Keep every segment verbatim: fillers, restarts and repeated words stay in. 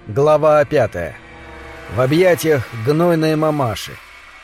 Глава пятая. В объятиях гнойной мамаши.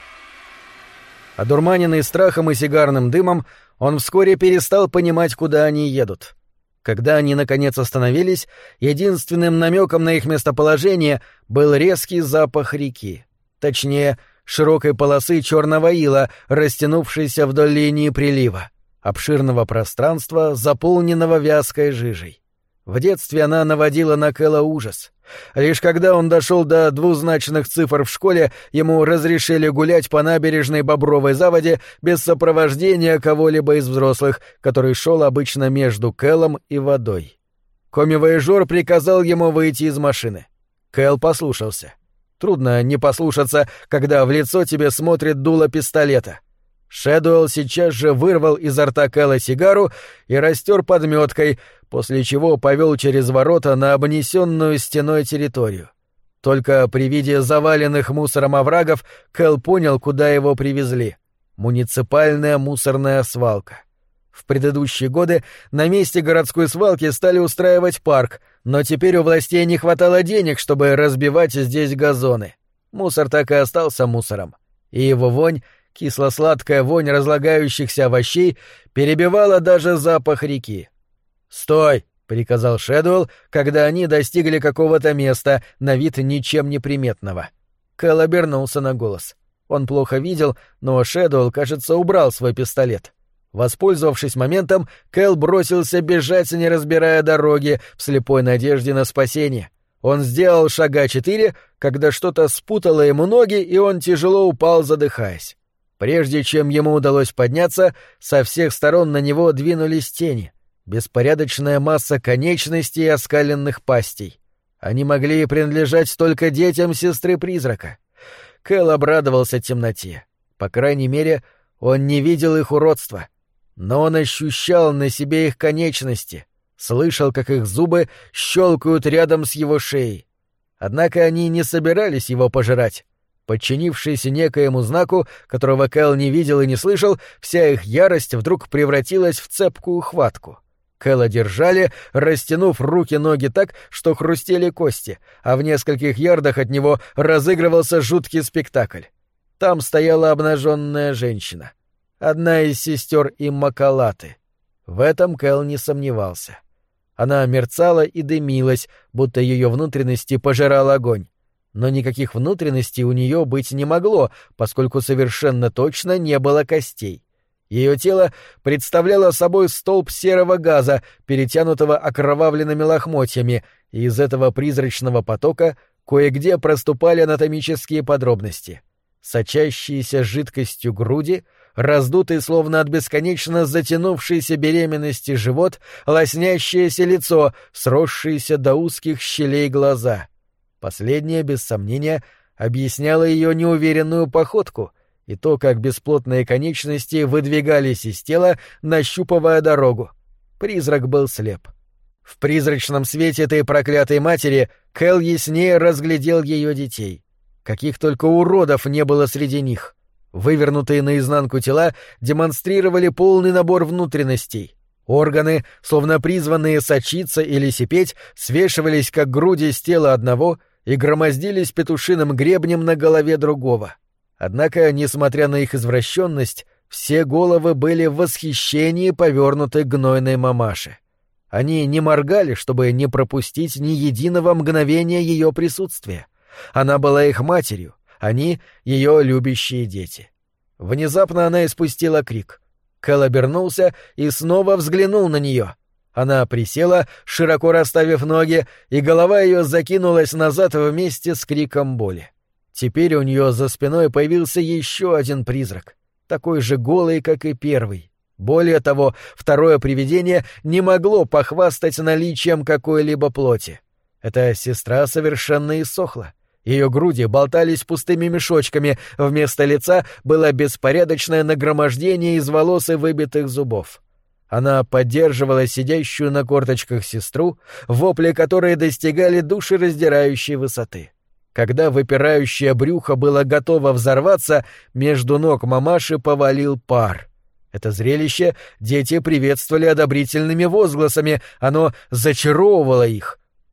Одурманенный страхом и сигарным дымом, он вскоре перестал понимать, куда они едут. Когда они наконец остановились, единственным намеком на их местоположение был резкий запах реки. Точнее, широкой полосы черного ила, растянувшейся вдоль линии прилива, обширного пространства, заполненного вязкой жижей. В детстве она наводила на Кэла ужас. Лишь когда он дошел до двузначных цифр в школе, ему разрешили гулять по набережной Бобровой Заводе без сопровождения кого-либо из взрослых, который шел обычно между Кэлом и водой. Коми-вояжер приказал ему выйти из машины. Кэл послушался. Трудно не послушаться, когда в лицо тебе смотрит дуло пистолета. Шэдуэлл сейчас же вырвал изо рта Кэла сигару и растер подметкой, после чего повел через ворота на обнесенную стеной территорию. Только при виде заваленных мусором оврагов Кэл понял, куда его привезли. Муниципальная мусорная свалка. В предыдущие годы на месте городской свалки стали устраивать парк, но теперь у властей не хватало денег, чтобы разбивать здесь газоны. Мусор так и остался мусором. И его вонь, кисло-сладкая вонь разлагающихся овощей, перебивала даже запах реки. «Стой!» — приказал Шэдуэлл, когда они достигли какого-то места, на вид ничем не приметного. Кэл обернулся на голос. Он плохо видел, но Шэдуэлл, кажется, убрал свой пистолет. Воспользовавшись моментом, Кэл бросился бежать, не разбирая дороги, в слепой надежде на спасение. Он сделал шага четыре, когда что-то спутало ему ноги, и он тяжело упал, задыхаясь. Прежде чем ему удалось подняться, со всех сторон на него двинулись тени. Беспорядочная масса конечностей и оскаленных пастей. Они могли принадлежать только детям сестры-призрака. Кэл обрадовался темноте. По крайней мере, он не видел их уродства. Но он ощущал на себе их конечности, слышал, как их зубы щелкают рядом с его шеей. Однако они не собирались его пожирать. Подчинившись некоему знаку, которого Кэл не видел и не слышал, вся их ярость вдруг превратилась в цепкую хватку. Кэла держали, растянув руки-ноги так, что хрустели кости, а в нескольких ярдах от него разыгрывался жуткий спектакль. Там стояла обнаженная женщина. Одна из сестер Иммакалаты. В этом Кэл не сомневался. Она мерцала и дымилась, будто ее внутренности пожирал огонь. Но никаких внутренностей у нее быть не могло, поскольку совершенно точно не было костей. Ее тело представляло собой столб серого газа, перетянутого окровавленными лохмотьями, и из этого призрачного потока кое-где проступали анатомические подробности. Сочащиеся жидкостью груди, раздутый словно от бесконечно затянувшейся беременности живот, лоснящееся лицо, сросшиеся до узких щелей глаза. Последнее, без сомнения, объясняло ее неуверенную походку и то, как бесплотные конечности выдвигались из тела, нащупывая дорогу. Призрак был слеп. В призрачном свете этой проклятой матери Кэл яснее разглядел ее детей. Каких только уродов не было среди них. Вывернутые наизнанку тела демонстрировали полный набор внутренностей. Органы, словно призванные сочиться или сипеть, свешивались как груди с тела одного и громоздились петушиным гребнем на голове другого. Однако, несмотря на их извращенность, все головы были в восхищении повернутой гнойной мамаши. Они не моргали, чтобы не пропустить ни единого мгновения ее присутствия. Она была их матерью, они — ее любящие дети. Внезапно она испустила крик. Кэл обернулся и снова взглянул на нее. Она присела, широко расставив ноги, и голова ее закинулась назад вместе с криком боли. Теперь у нее за спиной появился еще один призрак, такой же голый, как и первый. Более того, второе привидение не могло похвастать наличием какой-либо плоти. Эта сестра совершенно иссохла. Ее груди болтались пустыми мешочками, вместо лица было беспорядочное нагромождение из волос и выбитых зубов. Она поддерживала сидящую на корточках сестру, вопли которой достигали душераздирающей высоты. Когда выпирающее брюхо было готово взорваться, между ног мамаши повалил пар. Это зрелище дети приветствовали одобрительными возгласами, оно зачаровывало их.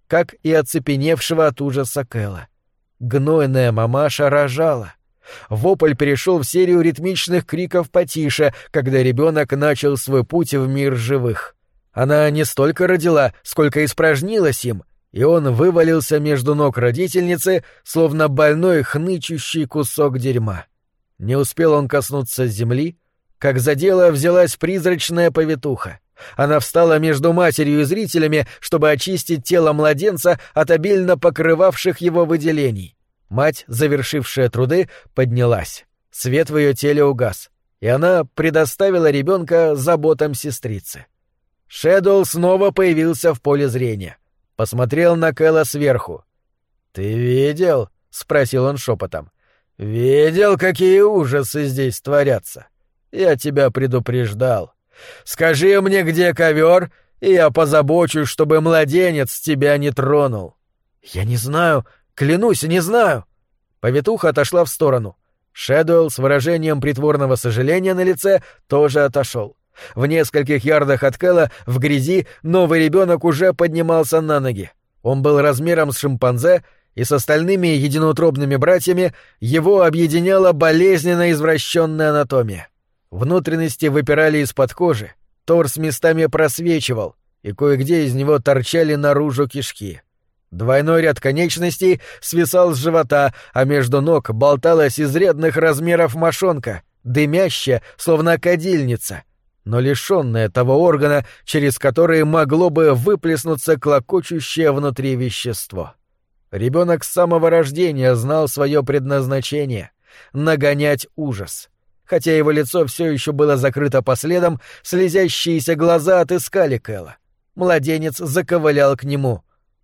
как и оцепеневшего от ужаса Кэла. Гнойная мамаша рожала. Вопль перешел в серию ритмичных криков потише, когда ребенок начал свой путь в мир живых. Она не столько родила, сколько испражнилась им, и он вывалился между ног родительницы, словно больной хнычущий кусок дерьма. Не успел он коснуться земли, как за дело взялась призрачная повитуха. Она встала между матерью и зрителями, чтобы очистить тело младенца от обильно покрывавших его выделений. Мать, завершившая труды, поднялась. Свет в ее теле угас, и она предоставила ребенка заботам сестрицы. Шэдоу снова появился в поле зрения. Посмотрел на Кэла сверху. «Ты видел?» — спросил он шепотом. «Видел, какие ужасы здесь творятся? Я тебя предупреждал. Скажи мне, где ковер, и я позабочусь, чтобы младенец тебя не тронул». «Я не знаю, клянусь, не знаю». Повитуха отошла в сторону. Шэдоу с выражением притворного сожаления на лице тоже отошел. В нескольких ярдах от Кэла в грязи новый ребенок уже поднимался на ноги. Он был размером с шимпанзе, и с остальными единоутробными братьями его объединяла болезненно извращенная анатомия. Внутренности выпирали из-под кожи, торс местами просвечивал, и кое-где из него торчали наружу кишки. Двойной ряд конечностей свисал с живота, а между ног болталась изрядных размеров мошонка, дымящая, словно кадильница, но лишённая того органа, через который могло бы выплеснуться клокочущее внутри вещество. Ребенок с самого рождения знал свое предназначение — нагонять ужас. Хотя его лицо все еще было закрыто последом, слезящиеся глаза отыскали Кэла. Младенец заковылял к нему.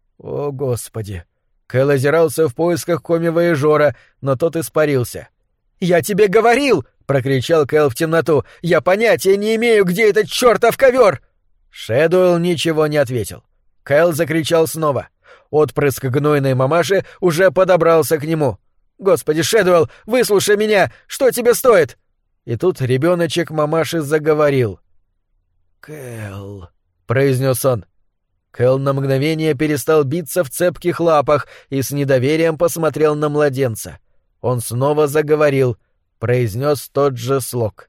О, Господи! Кэл озирался в поисках комми-вояжёра, но тот испарился. «Я тебе говорил!» — прокричал Кэл в темноту. «Я понятия не имею, где этот чёртов ковер!» Шэдоуэлл ничего не ответил. Кэл закричал снова. Отпрыск гнойной мамаши уже подобрался к нему. «Господи, Шэдоуэлл, выслушай меня! Что тебе стоит?» И тут ребеночек мамаши заговорил. «Кэл», — произнес он. Кэл на мгновение перестал биться в цепких лапах и с недоверием посмотрел на младенца. Он снова заговорил, произнес тот же слог.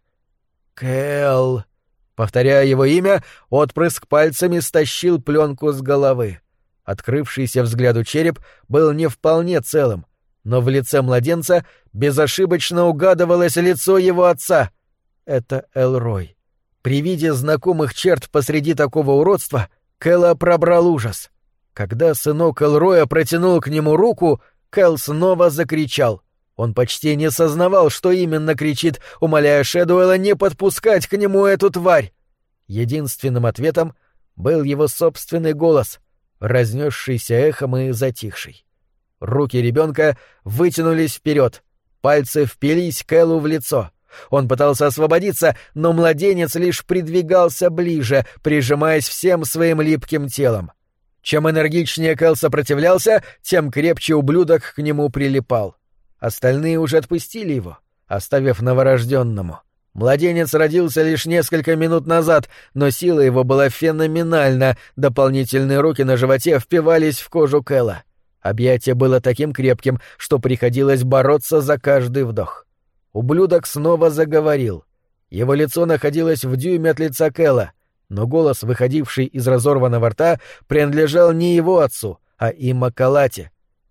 «Кэл». Повторяя его имя, отпрыск пальцами стащил пленку с головы. Открывшийся взгляду череп был не вполне целым, но в лице младенца безошибочно угадывалось лицо его отца. Это Элрой. При виде знакомых черт посреди такого уродства Кэла пробрал ужас. Когда сынок Элроя протянул к нему руку, Кэл снова закричал. Он почти не сознавал, что именно кричит, умоляя Шэдоуэлла не подпускать к нему эту тварь. Единственным ответом был его собственный голос, разнесшийся эхом и затихший. Руки ребенка вытянулись вперед, пальцы впились Кэлу в лицо. Он пытался освободиться, но младенец лишь придвигался ближе, прижимаясь всем своим липким телом. Чем энергичнее Кэл сопротивлялся, тем крепче ублюдок к нему прилипал. Остальные уже отпустили его, оставив новорожденному. Младенец родился лишь несколько минут назад, но сила его была феноменальна, дополнительные руки на животе впивались в кожу Кэла. Объятие было таким крепким, что приходилось бороться за каждый вдох. Ублюдок снова заговорил. Его лицо находилось в дюйме от лица Кэла, но голос, выходивший из разорванного рта, принадлежал не его отцу, а Иммакалате.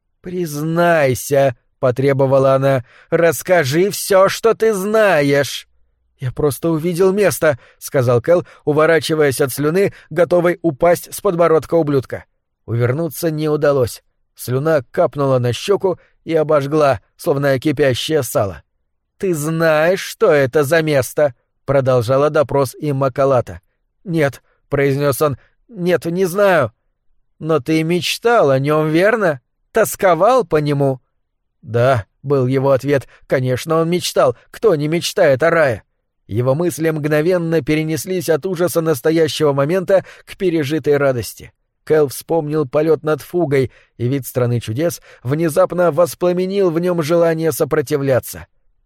«Признайся», — потребовала она, — «расскажи все, что ты знаешь». «Я просто увидел место», — сказал Кэл, уворачиваясь от слюны, готовый упасть с подбородка ублюдка. Увернуться не удалось. Слюна капнула на щеку и обожгла, словно кипящее сало. «Ты знаешь, что это за место?» — продолжала допрос Иммакалата. «Нет», — произнес он, — «нет, не знаю». «Но ты мечтал о нем, верно? Тосковал по нему?» «Да», — был его ответ, — «конечно, он мечтал. Кто не мечтает о рае?» Его мысли мгновенно перенеслись от ужаса настоящего момента к пережитой радости. Кэл вспомнил полет над фугой, и вид страны чудес внезапно воспламенил в нем желание сопротивляться.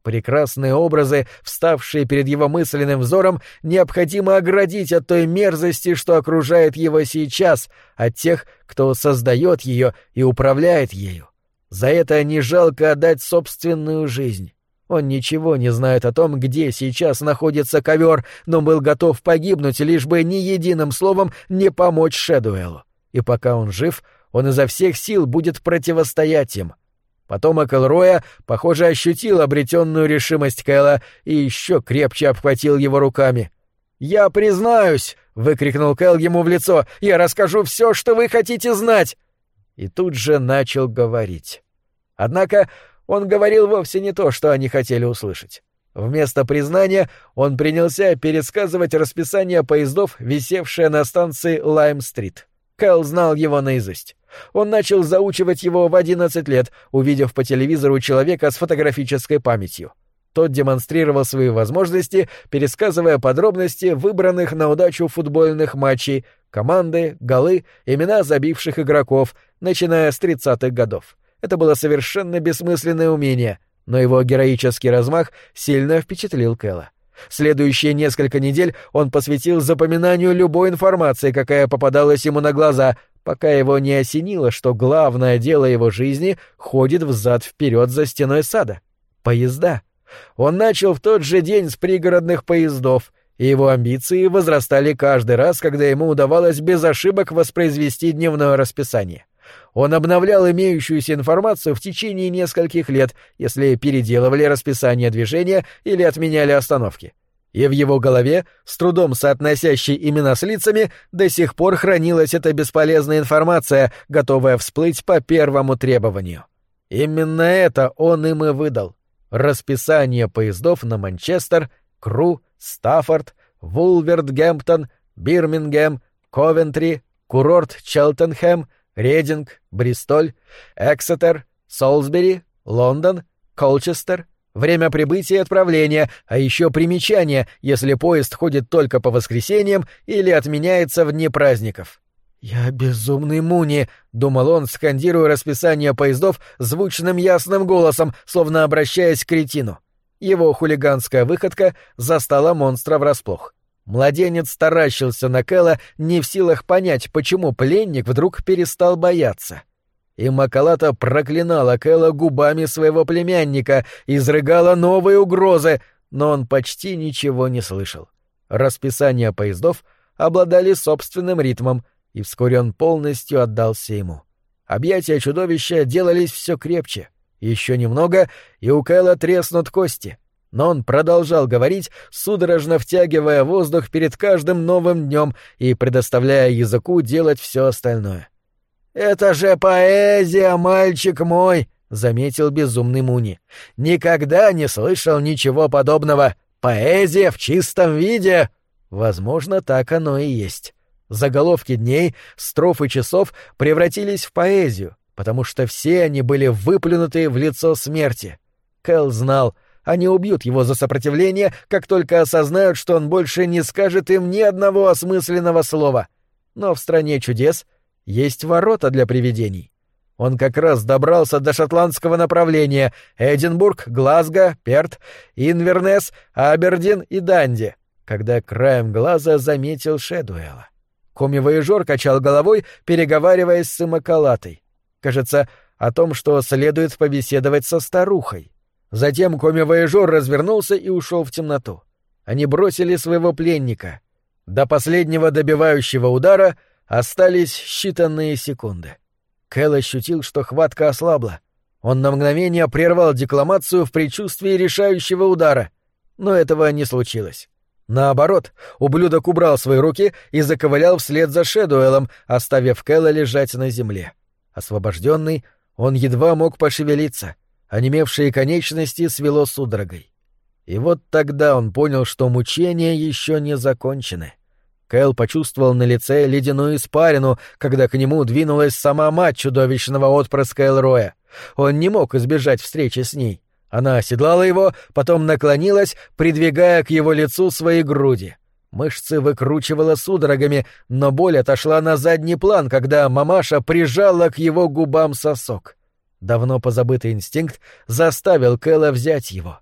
Прекрасные образы, вставшие перед его мысленным взором, необходимо оградить от той мерзости, что окружает его сейчас, от тех, кто создает ее и управляет ею. За это не жалко отдать собственную жизнь. Он ничего не знает о том, где сейчас находится ковер, но был готов погибнуть, лишь бы ни единым словом не помочь Шэдуэлу. И пока он жив, он изо всех сил будет противостоять им. Потомок Элроя, похоже, ощутил обретенную решимость Кэла и еще крепче обхватил его руками. «Я признаюсь!» — выкрикнул Кэл ему в лицо. «Я расскажу все, что вы хотите знать!» И тут же начал говорить. Однако он говорил вовсе не то, что они хотели услышать. Вместо признания он принялся пересказывать расписание поездов, висевшее на станции Лайм-стрит. Кэл знал его наизусть. Он начал заучивать его в одиннадцать лет, увидев по телевизору человека с фотографической памятью. Тот демонстрировал свои возможности, пересказывая подробности выбранных на удачу футбольных матчей, команды, голы, имена забивших игроков, начиная с тридцатых годов. Это было совершенно бессмысленное умение, но его героический размах сильно впечатлил Кэла. Следующие несколько недель он посвятил запоминанию любой информации, какая попадалась ему на глаза, пока его не осенило, что главное дело его жизни ходит взад-вперед за стеной сада. Поезда. Он начал в тот же день с пригородных поездов, и его амбиции возрастали каждый раз, когда ему удавалось без ошибок воспроизвести дневное расписание. Он обновлял имеющуюся информацию в течение нескольких лет, если переделывали расписание движения или отменяли остановки. И в его голове, с трудом соотносящей имена с лицами, до сих пор хранилась эта бесполезная информация, готовая всплыть по первому требованию. Именно это он им и выдал. Расписание поездов на Манчестер, Кру, Стаффорд, Вулвертгемптон, Бирмингем, Ковентри, курорт Челтенхэм, Рейдинг, Бристоль, Эксетер, Солсбери, Лондон, Колчестер, время прибытия и отправления, а еще примечания, если поезд ходит только по воскресеньям или отменяется в дни праздников. «Я безумный Муни», — думал он, скандируя расписание поездов звучным ясным голосом, словно обращаясь к кретину. Его хулиганская выходка застала монстра врасплох. Младенец таращился на Кэла, не в силах понять, почему пленник вдруг перестал бояться. И Макалата проклинала Кэла губами своего племянника, изрыгала новые угрозы, но он почти ничего не слышал. Расписания поездов обладали собственным ритмом, и вскоре он полностью отдался ему. Объятия чудовища делались все крепче. Еще немного, и у Кэла треснут кости. Но он продолжал говорить, судорожно втягивая воздух перед каждым новым днем и предоставляя языку делать все остальное. «Это же поэзия, мальчик мой!» — заметил безумный Муни. «Никогда не слышал ничего подобного. Поэзия в чистом виде!» Возможно, так оно и есть. Заголовки дней, строфы часов превратились в поэзию, потому что все они были выплюнуты в лицо смерти. Кэл знал, они убьют его за сопротивление, как только осознают, что он больше не скажет им ни одного осмысленного слова. Но в стране чудес есть ворота для привидений. Он как раз добрался до шотландского направления — Эдинбург, Глазго, Перт, Инвернес, Абердин и Данди, когда краем глаза заметил Шэдуэла. Комми-вояжер качал головой, переговариваясь с Макалатой. Кажется, о том, что следует побеседовать со старухой. Затем комми-вояжер развернулся и ушел в темноту. Они бросили своего пленника. До последнего добивающего удара остались считанные секунды. Кэл ощутил, что хватка ослабла. Он на мгновение прервал декламацию в предчувствии решающего удара. Но этого не случилось. Наоборот, ублюдок убрал свои руки и заковылял вслед за Шэдуэлом, оставив Кэла лежать на земле. Освобожденный, он едва мог пошевелиться. Онемевшие конечности свело судорогой. И вот тогда он понял, что мучения еще не закончены. Кэл почувствовал на лице ледяную испарину, когда к нему двинулась сама мать чудовищного отпрыска Элроя. Он не мог избежать встречи с ней. Она оседлала его, потом наклонилась, придвигая к его лицу свои груди. Мышцы выкручивала судорогами, но боль отошла на задний план, когда мамаша прижала к его губам сосок. Давно позабытый инстинкт заставил Кэла взять его.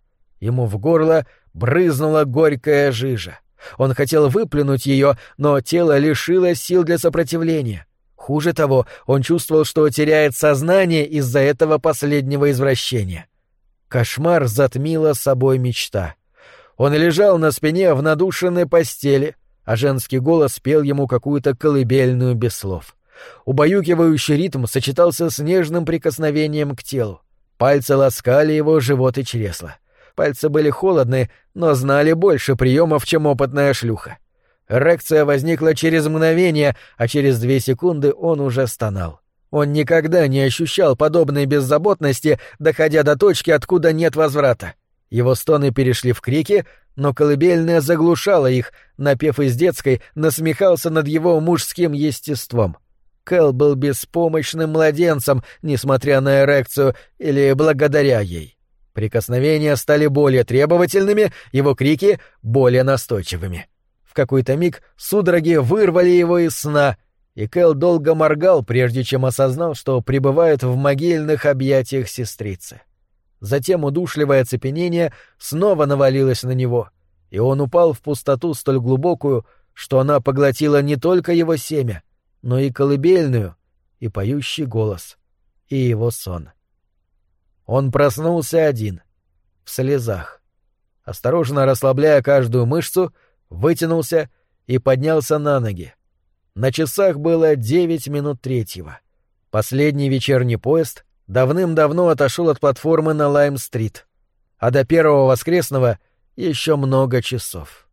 Ему в горло брызнула горькая жижа. Он хотел выплюнуть ее, но тело лишилось сил для сопротивления. Хуже того, он чувствовал, что теряет сознание из-за этого последнего извращения. Кошмар затмила собой мечта. Он лежал на спине в надушенной постели, а женский голос пел ему какую-то колыбельную без слов. Убаюкивающий ритм сочетался с нежным прикосновением к телу. Пальцы ласкали его живот и чресло. Пальцы были холодны, но знали больше приемов, чем опытная шлюха. Эрекция возникла через мгновение, а через две секунды он уже стонал. Он никогда не ощущал подобной беззаботности, доходя до точки, откуда нет возврата. Его стоны перешли в крики, но колыбельная заглушала их, напев из детской насмехался над его мужским естеством. Кэл был беспомощным младенцем, несмотря на эрекцию, или благодаря ей. Прикосновения стали более требовательными, его крики — более настойчивыми. В какой-то миг судороги вырвали его из сна, и Кэл долго моргал, прежде чем осознал, что пребывает в могильных объятиях сестрицы. Затем удушливое оцепенение снова навалилось на него, и он упал в пустоту столь глубокую, что она поглотила не только его семя, но и колыбельную, и поющий голос, и его сон. Он проснулся один, в слезах. Осторожно расслабляя каждую мышцу, вытянулся и поднялся на ноги. На часах было девять минут третьего. Последний вечерний поезд давным-давно отошел от платформы на Лайм-стрит, а до первого воскресного еще много часов.